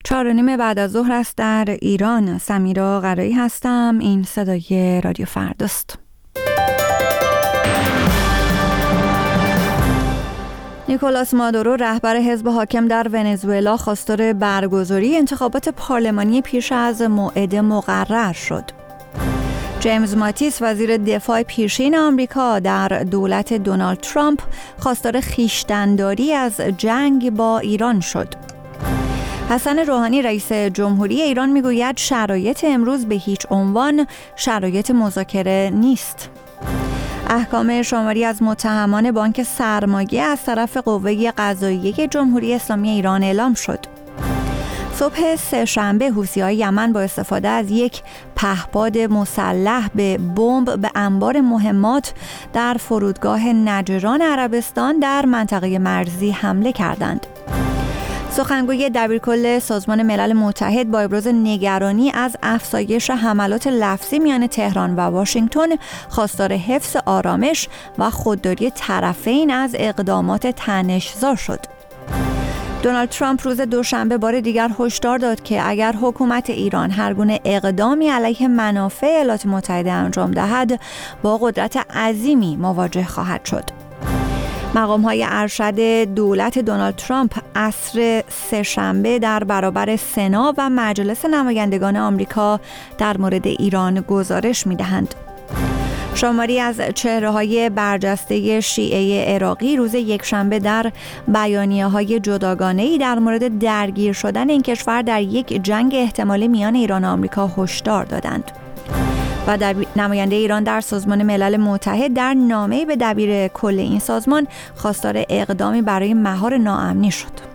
4:30 بعد از ظهر است در ایران. سمیرا قرایی هستم. این صدای رادیو فرداست. نیکولاس مادورو رهبر حزب حاکم در ونزوئلا خواستار برگزاری انتخابات پارلمانی پیش از موعد مقرر شد. جیمز ماتیس وزیر دفاع پیشین آمریکا در دولت دونالد ترامپ خواستار خویشتن‌داری از جنگ با ایران شد. حسن روحانی رئیس جمهوری ایران میگوید شرایط امروز به هیچ عنوان شرایط مذاکره نیست. احکام شماری از متهمان بانک سرمایه از طرف قوه قضاییه جمهوری اسلامی ایران اعلام شد. صبح سه‌شنبه حوثی‌های یمن با استفاده از یک پهپاد مسلح به بمب به انبار مهمات در فرودگاه نجران عربستان در منطقه مرزی حمله کردند. سخنگوی دبیرکل سازمان ملل متحد با ابراز نگرانی از افزایش حملات لفظی میان تهران و واشنگتن خواستار حفظ آرامش و خودداری طرفین از اقدامات طعنه‌زا شد. دونالد ترامپ روز دوشنبه بار دیگر هشدار داد که اگر حکومت ایران هر گونه اقدامی علیه منافع ایالات متحده انجام دهد با قدرت عظیمی مواجه خواهد شد. مقام‌های ارشد دولت دونالد ترامپ عصر سه‌شنبه در برابر سنا و مجلس نمایندگان آمریکا در مورد ایران گزارش می‌دهند. شماری از چهره‌های برجسته شیعه عراقی روز یکشنبه در بیانیه‌های جداگانه‌ای در مورد درگیر شدن این کشور در یک جنگ احتمالی میان ایران و آمریکا هشدار دادند. و نماینده ایران در سازمان ملل متحد در نامه‌ای به دبیر کل این سازمان خواستار اقدامی برای مهار ناامنی شد.